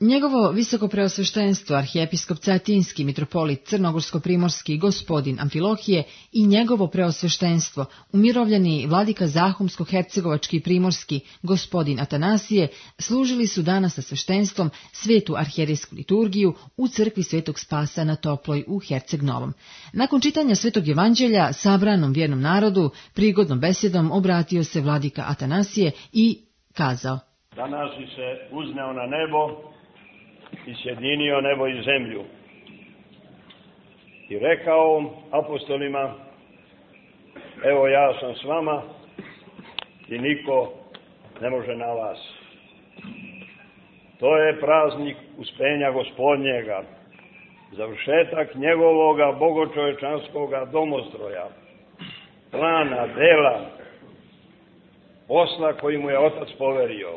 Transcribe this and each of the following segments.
Njegovo visokopreosveštenstvo, arhijepiskop Cetinski, mitropolit Crnogorsko-primorski gospodin Amfilohije i njegovo preosveštenstvo, umirovljeni vladika Zahumsko-hercegovački primorski gospodin Atanasije, služili su danas sa sveštenstvom svetu arhijerijsku liturgiju u crkvi Svetog Spasa na Toploj u Herceg Novom. Nakon čitanja Svetog Evanđelja sabranom vjernom narodu, prigodnom besjedom obratio se vladika Atanasije i kazao: Danas si se uzneo na nebo i sjedinio nebo i zemlju. I rekao apostolima: evo ja sam s vama i niko ne može na vas. To je praznik uspenja Gospodnjega, završetak njegovoga bogočovečanskoga domostroja, plana, dela, posla koji mu je Otac poverio.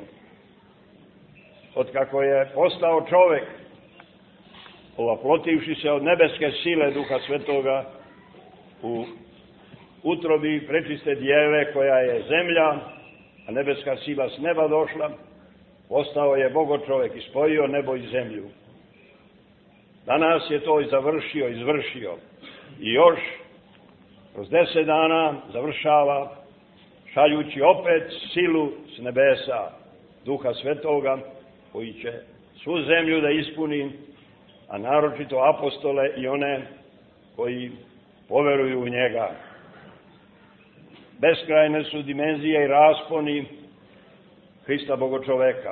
Otkako je postao čovek, ovaplotivši se od nebeske sile Duha Svetoga u utrobi prečiste djeve koja je zemlja, a nebeska sila s neba došla, postao je Bogo čovek i spojio nebo i zemlju. Danas je to i završio, izvršio i još kroz 10 dana završava, šaljući opet silu s nebesa Duha Svetoga, koji će svu zemlju da ispuni, a naročito apostole i one koji poveruju u njega. Beskrajne su dimenzije i rasponi Hrista Bogočoveka.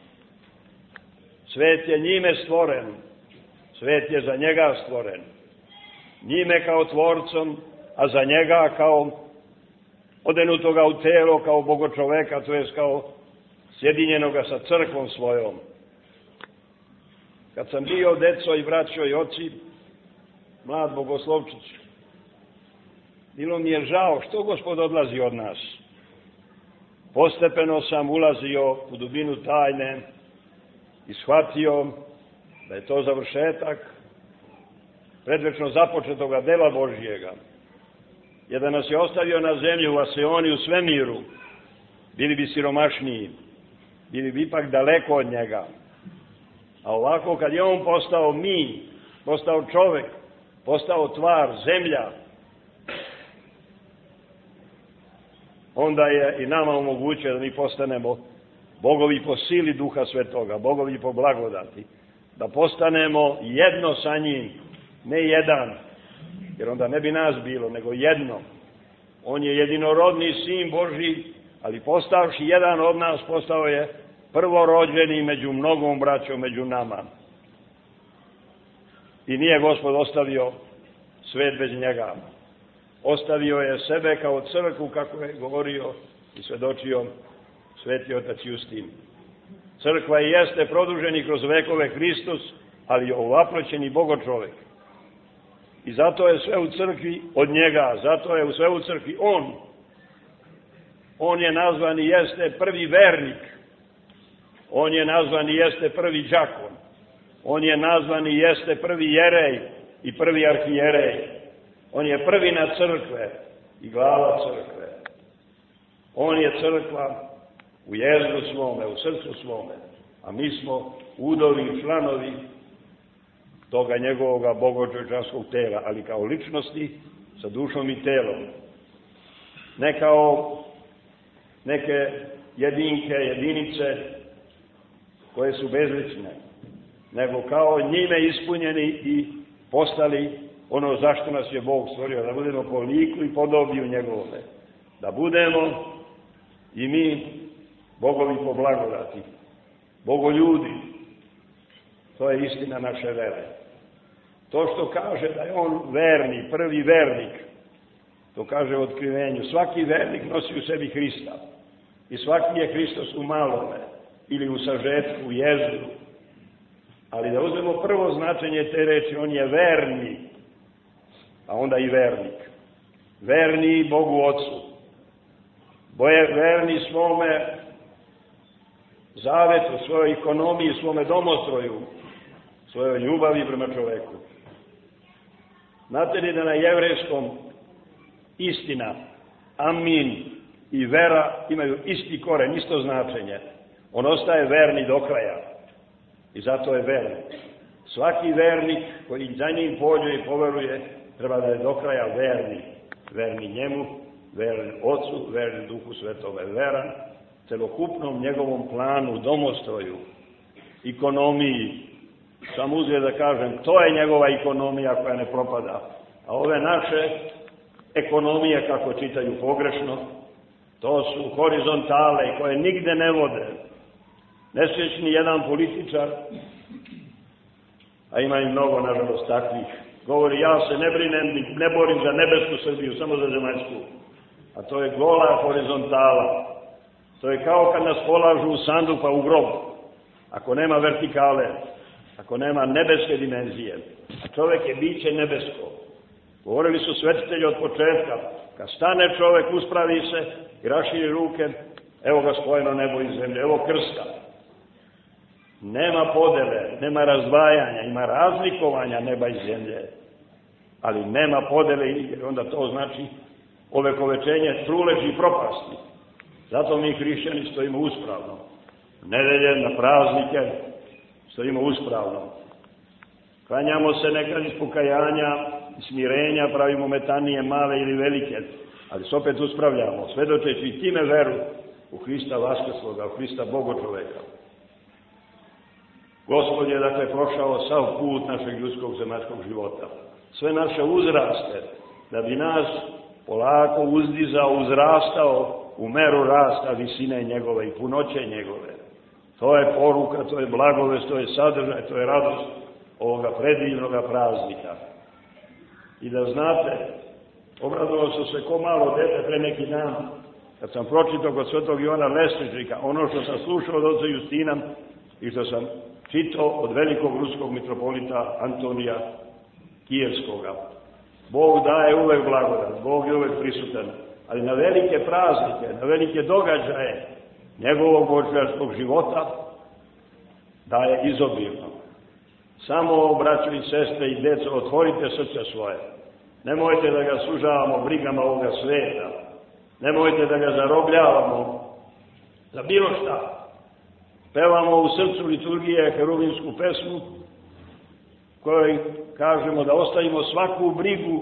Svet je njime stvoren, svet je za njega stvoren. Njime kao tvorcom, a za njega kao odenutoga u telo, kao Bogočoveka, to jest kao sjedinjenoga sa crkvom svojom. Kad sam bio deco i braćo i oci, mlad bogoslovčić, bilo mi je žao što Gospod odlazi od nas. Postepeno sam ulazio u dubinu tajne i shvatio da je to završetak predvečno započetoga dela Božijega. Jer da nas je ostavio na zemlji u Aseoni, u svemiru, bili bi siromašniji, bili bi ipak daleko od njega. A ovako kad je on postao mi, postao čovek, postao tvar, zemlja, onda je i nama omogućio da mi postanemo bogovi po sili Duha Svetoga, bogovi po blagodati, da postanemo jedno sa njim, ne jedan, jer onda ne bi nas bilo, nego jedno. On je jedinorodni Sin Božji, ali postavši jedan od nas, postao je prvorođeni među mnogom braćom, među nama. I nije Gospod ostavio svet bez njega. Ostavio je sebe kao crkvu, kako je govorio i svedočio sveti otac Justin. Crkva i jeste produženi kroz vekove Hristos, ali je ovaploćeni Bogočovek. I zato je sve u crkvi od njega, zato je sve u crkvi on. On je nazvan i jeste prvi vernik. On je nazvan i jeste prvi đakon. On je nazvan i jeste prvi jerej i prvi arhijerej. On je prvi na crkve i glava crkve. On je crkva u jezdu svome, u srcu svome, a mi smo udovi i članovi toga njegovoga bogočovečanskog tela, ali kao ličnosti sa dušom i telom. Ne kao neke jedinke, jedinice koje su bezlične, nego kao njime ispunjeni i postali ono zašto nas je Bog stvorio, da budemo po liku i podobiju njegovome. Da budemo i mi bogovi po blagodati, bogoljudi. To je istina naše vere. To što kaže da je on verni, prvi vernik, to kaže u otkrivenju. Svaki vernik nosi u sebi Hrista. I svaki je Hristos u malome ili u sažetku, u jezdu. Ali da uzmemo prvo značenje te reči, on je verni, a onda i vernik. Verni Bogu Otcu. Verni svome zavetu, svojoj ekonomiji, svome domostroju, svojoj ljubavi prema čoveku. Znate li da na jevrejskom istina, amin i vera imaju isti koren, isto značenje. On ostaje verni do kraja. I zato je vernik. Svaki vernik koji za njim pođe i poveruje, treba da je do kraja verni. Verni njemu, verni Ocu, verni Duhu Svetome, veran celokupnom njegovom planu, domostroju, ekonomiji. Samo uzgled da kažem, to je njegova ekonomija koja ne propada. A ove naše ekonomije, kako čitaju pogrešno, to su horizontale koje nigde ne vode. Nesrećni jedan političar, a ima i mnogo, nažalost, takvih, govori, ja se ne brinem, ne borim za nebesku Srbiju, samo za zemaljsku. A to je gola horizontala. To je kao kad nas polažu u sandu pa u grob. Ako nema vertikale, ako nema nebeske dimenzije, a čovek je biće nebesko. Govorili su svetitelji od početka, kad stane čovek, uspravi se i raširi ruke, evo ga spojeno nebo i zemlje, evo krsta. Nema podele, nema razdvajanja, ima razlikovanja neba i zemlje, ali nema podele, jer onda to znači ovekovečenje truleži i propasti. Zato mi hrišćani stojimo uspravno. Nedelje, na praznike stojimo uspravno. Klanjamo se nekad iz pokajanja, smirenja, pravimo metanije male ili velike, ali se opet uspravljamo, svedočeći time veru u Hrista vaskrsloga, u Hrista Bogočoveka. Gospod je, dakle, prošao sav put našeg ljudskog zemaljskog života. Sve naše uzraste, da bi nas polako uzdizao, uzrastao u meru rasta visine njegove i punoće njegove. To je poruka, to je blagovest, to je sadržaj, to je radost ovoga predivnoga praznika. I da znate, obradovao sam se ko malo dete pre neki dan, kad sam pročitao kod svetog Ivana Lesničnika, ono što sam slušao od oca Justina i što sam čitao od velikog ruskog mitropolita Antonija Kijevskoga. Bog daje uvek blagodat, Bog je uvek prisutan, ali na velike praznike, na velike događaje njegovog božanskog života daje izobilno. Samo, braćo i sestre i deco, otvorite srce svoje. Nemojte da ga sužavamo brigama ovoga sveta. Nemojte da ga zarobljavamo za bilo šta. Pevamo u srcu liturgije herubinsku pesmu kojoj kažemo da ostavimo svaku brigu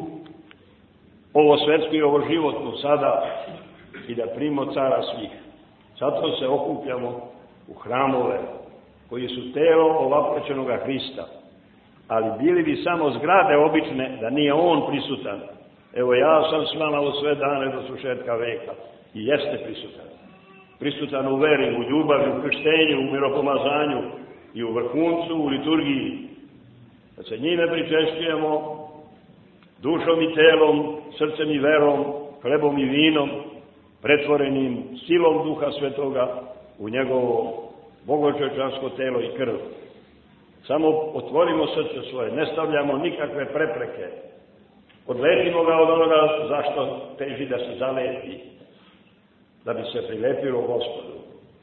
ovo svetsku i ovo životnu sada i da primimo cara svih. Zato se okupljamo u hramove koji su telo ovaplećenoga Hrista. Ali bili bi samo zgrade obične da nije on prisutan. Evo, ja sam s vama u sve dane do svršetka veka i jeste prisutan. Prisutan u veri, u ljubavi, u krštenju, u miropomazanju i u vrhuncu, u liturgiji. Da se njime pričešćujemo dušom i telom, srcem i verom, hlebom i vinom, pretvorenim silom Duha Svetoga u njegovo bogočovečansko telo i krv. Samo otvorimo srce svoje, ne stavljamo nikakve prepreke. Odlepimo ga od onoga zašto teži da se zalepi, da bi se prilepilo Gospodu.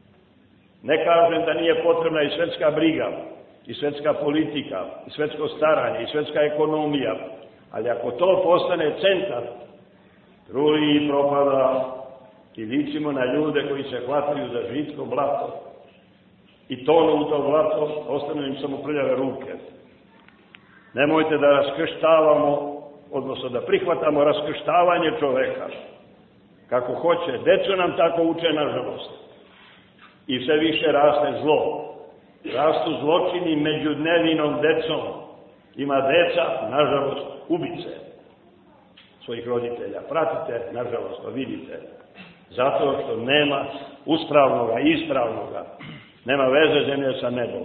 Ne kažem da nije potrebna i svetska briga, i svetska politika, i svetsko staranje, i svetska ekonomija, ali ako to postane centar, truli i propada i ličimo na ljude koji se hvataju za žitko blato i tonu u to blato, ostanu im samo prljave ruke. Nemojte da raskrštavamo, odnosno da prihvatamo raskrštavanje čoveka kako hoće. Deco nam tako uče, nažalost. I sve više raste zlo. Rastu zločini među nevinom decom. Ima deca, nažalost, ubice svojih roditelja. Pratite, nažalost, to vidite. Zato što nema uspravnoga, ispravnoga. Nema veze zemlje sa nebom.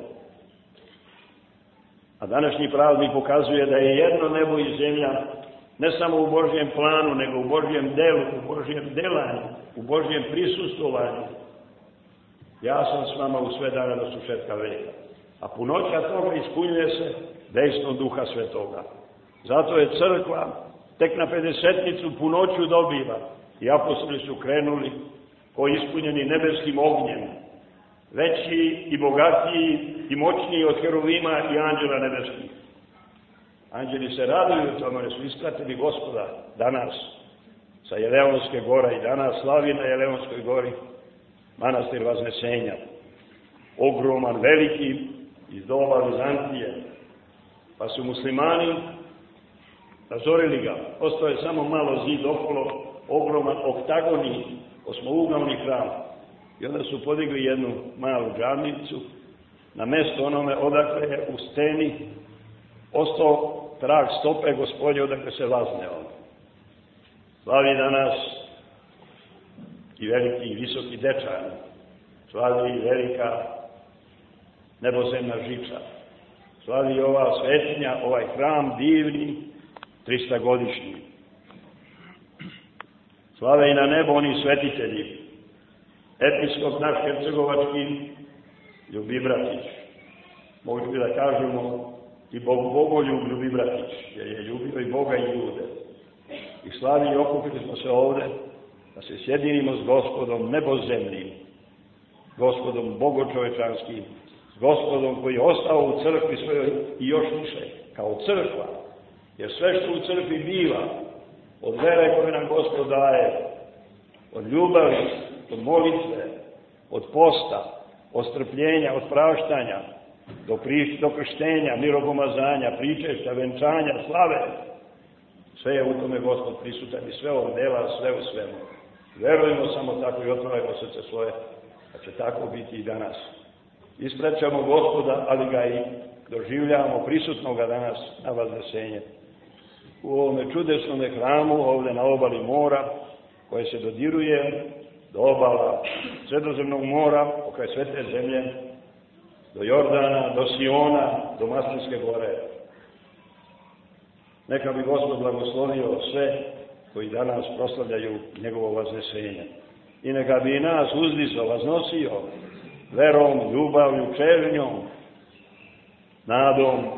A današnji praznik pokazuje da je jedno nebo i zemlja ne samo u Božjem planu, nego u Božjem delu, u Božjem delanju, u Božjem prisustvovanju. Ja sam s vama u sve dane do svršetka veka. A punoća toga ispunjuje se dejstvom Duha Svetoga. Zato je crkva tek na pedesetnicu punoću dobiva. I apostoli su krenuli ko ispunjeni nebeskim ognjem, veći i bogatiji i moćniji od heruvima i anđela nebeskih. Anđeli se raduju tome, jer su ispratili Gospoda danas sa Jeleonske gore i danas slavi na Jeleonskoj gori manastir Vaznesenja. Ogroman, veliki, iz doba Vizantije, pa su muslimani razorili ga. Ostao je samo malo zid okolo, ogroman oktagoni, osmougaoni hram. I onda su podigli jednu malu džamicu na mesto onome odakle je u steni ostao trag stope Gospodnje odakle se vazne on. Slavi danas i veliki i visoki Dečan, slavi i velika nebozemna Žiča, slavi ova svetinja, ovaj hram divni, 300-godišnji. Slave i na nebo oni svetitelji, episkop naš hercegovački Ljubibratić, mogli bi da kažemo i bogoljub Ljubibratić, jer je ljubio i Boga i ljude. I slavi i okupili smo se ovde da se sjedinimo s Gospodom nebozemnim, Gospodom bogočovečanskim, s Gospodom koji je ostao u crkvi svojoj i još više, kao crkva. Jer sve što u crkvi biva, od vere koje nam Gospod daje, od ljubavi, od molitve, od posta, od strpljenja, od praštanja, do krštenja, miropomazanja, pričešća, venčanja, slave, sve je u tome Gospod prisutan i sve on dela, sve u svemu. Verujemo samo tako i otvarajmo srce svoje, da će tako biti i danas. Ispraćamo Gospoda, ali ga i doživljavamo prisutnoga danas na Vaznesenje. U ovome čudesnome hramu, ovde na obali mora, koje se dodiruje do obala Sredozemnog mora, okraj Svete zemlje, do Jordana, do Siona, do Maslinske gore. Neka bi Gospod blagoslovio sve koji danas proslavljaju njegovo Vaznesenje. I neka bi i nas uzdizao, vaznosio verom, ljubavlju, čežnjom, nadom,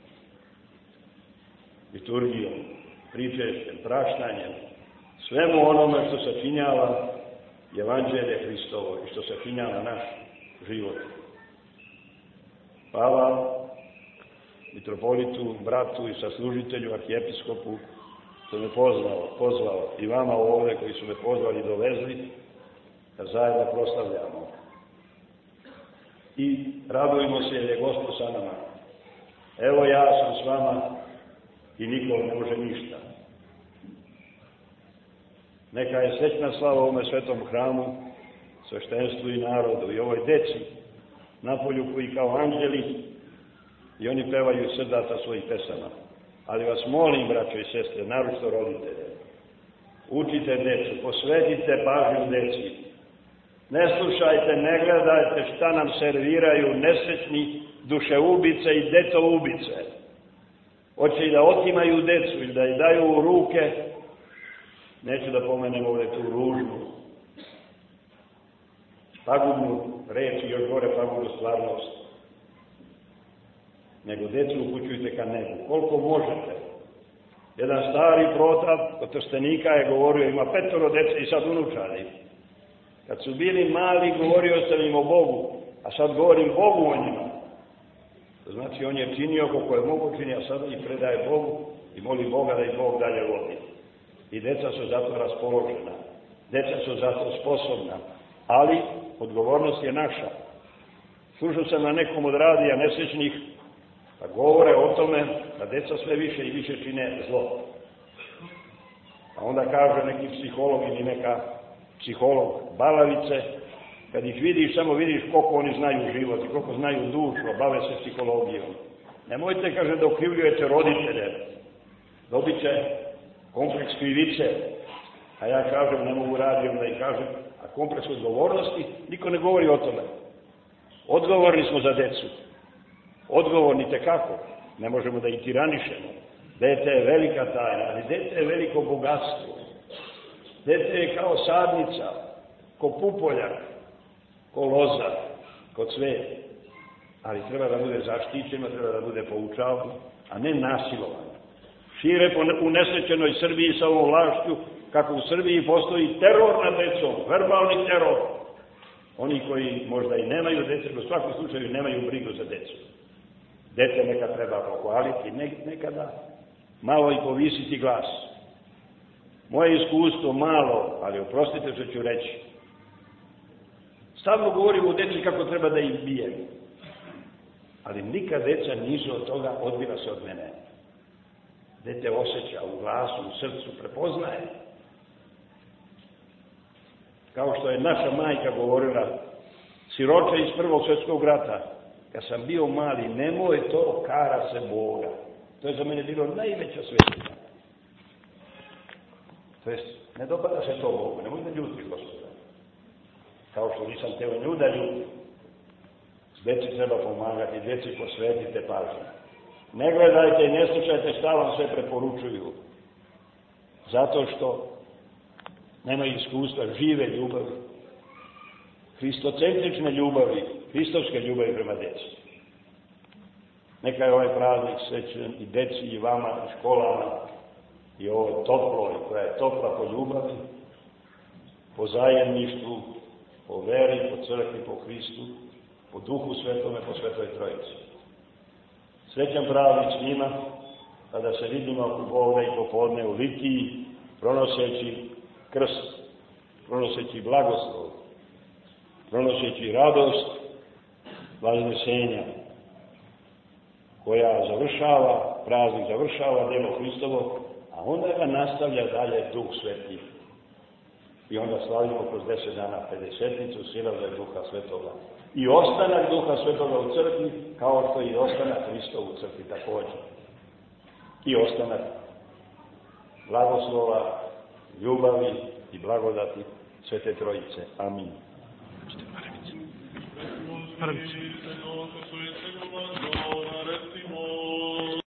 liturgijom, pričešćem, praštanjem, svemu onome što sačinjava Evanđelje Hristovo i što sačinjava naš život. Hvala mitropolitu, bratu i saslužitelju, arhijepiskopu, što me pozvao i vama ovde koji su me pozvali i dovezli, da zajedno proslavljamo. I radujemo se jer je Gospod sa nama. Evo ja sam s vama i niko ne može ništa. Neka je srećna slava ovome svetom hramu, sveštenstvu i narodu i ovoj deci napolju koji kao anđeli i oni pevaju srdata svojih pesama. Ali vas molim, braćo i sestre, naročito roditelje, učite decu, posvetite pažnju deci. Ne slušajte, ne gledajte šta nam serviraju nesrećni dušeubice i detoubice. Hoće i da otimaju decu ili da ih daju u ruke, neću da pomenem ovdje tu ružnu, pagubnu reč i još gore pagubnu stvarnost. Nego decu upućujte ka nebu, koliko možete. Jedan stari protap od Trstenika je govorio, ima 5 dece i sad unučari. Kad su bili mali, govorio sam im o Bogu, a sad govorim Bogu o njima. To znači, on je činio koliko je mogu čini, a sada ih predaje Bogu i moli Boga da ih Bog dalje vodi. I deca su zato raspoložena, deca su zato sposobna, ali odgovornost je naša. Slušao sam na nekom od radija nesrećnih, da govore o tome da deca sve više i više čine zlo. A onda kaže neki psiholog ili neka psiholog balavice, kad ih vidiš, samo vidiš koliko oni znaju život i koliko znaju dušu, bave se psihologijom. Nemojte, kaže, da okrivljujete roditelje, dobit će kompleks krivice, a ja kažem, ne mogu raditi, onda i kažem, a kompleks odgovornosti, niko ne govori o tome. Odgovorni smo za decu. Odgovorni tekako. Ne možemo da ih tiranišemo. Dete je velika tajna, ali dete je veliko bogatstvo. Dete je kao sadnica, ko pupoljak, ko loza, ko cvet. Ali treba da bude zaštićeno, treba da bude poučavano, a ne nasilovano. Šire u nesrećenoj Srbiji sa ovom vlašću, kako u Srbiji postoji teror nad decom, verbalni teror. Oni koji možda i nemaju dece, u svakom slučaju nemaju brigu za decu. Dete neka treba pohvaliti, nekada malo i povisiti glas. Moje iskustvo malo, ali oprostite što ću reći. Stalno govorim o deci kako treba da ih bijem. Ali nikad deca nisu od toga odbila se od mene. Dete osjeća u glasu, u srcu, prepoznaje. Kao što je naša majka govorila, siroče iz Prvog svjetskog rata, kad sam bio mali, nemoj to, kara se Boga. To je za mene bilo najveća svetina. To jest, ne dopada se to Bogu, nemoj da ljuti Gospoda. Kao što nisam teo nju da ljuti. Djeci treba pomagati, djeci posvetite pažnju. Ne gledajte i ne slušajte šta vam sve preporučuju. Zato što nemaju iskustva žive ljubavi, hristocentrične ljubavi, hristovske ljubavi prema djeci. Neka je ovaj praznik srećen i djeci i vama i školama i ovo toplo, koja je topla po ljubavi, po zajedništvu, po veri, po crkvi, po Hristu, po Duhu Svetome, po Svetoj Trojici. Srećan praznik svima, kada se vidimo ovdje i popodne u litiji, pronoseći krst, pronoseći blagoslov, pronoseći radost vaznesenja, koja završava, praznik završava djelo Hristovo, a onda ga nastavlja dalje Duh Sveti. I onda slavimo kroz 10 dana Pedesetnicu, Sinodalj Duha Svetoga. I ostanak Duha Svetoga u crkvi, kao što i ostanak Hristov u crkvi također. I ostanak blagoslova, ljubavi i blagodati Svete Trojice. Amin. Prvić.